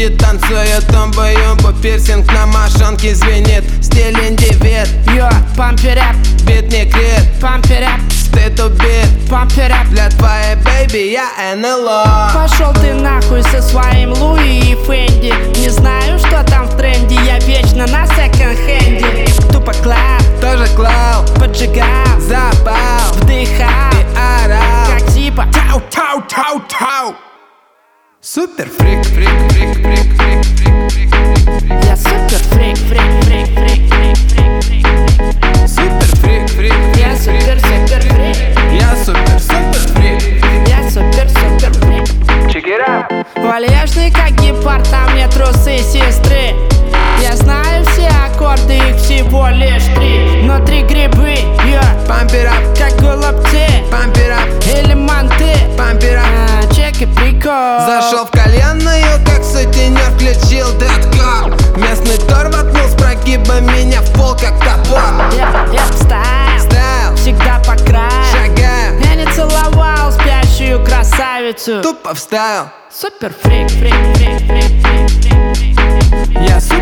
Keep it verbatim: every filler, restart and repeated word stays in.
Люди танцуют тумбу-юмбу, пирсинг на мошонке звенит. Стиль индивид, Йо, pump it up, бит не крит, pump it up, стыд убит. pump it up. Для твоей бэйби я эн эл о. Пошел ты нахуй со своим Луи и Фенди. Не знаю, что там в тренде, я вечно на секонд-хенде. Тупо клап, Тоже клал, поджигал, запал вдыхал, и орал. как типа Тау-тау-тау-тау. Супер фрик, фрик, фрик, фрик, фрик, фрик, фрик. я супер фрик, фрик, фрик, фрик, фрик, фрик, фрик. Супер фрик, фрик, Я супер, супер фрик, я супер, супер фрик. я супер, супер фрик. Check it out. Вальяжный как гепард, а мне трусы сестры. Я знаю все аккорды, их всего лишь три. Внутри грибы, йо, Pump it up, как голубцы pump it up, или манты. pump it up. А, чеки прикол. Зашел в кальянную, как сутенер, включил дэткор. Местный тор воткнул с прогиба меня в пол, как топор. Я, я стайл, Стайл, всегда по краю. шагаю, Я не целовал спящую красавицу. тупо встал. Супер фрик, фрик, фрик, фрик, фрик, фрик, фрик. Я супер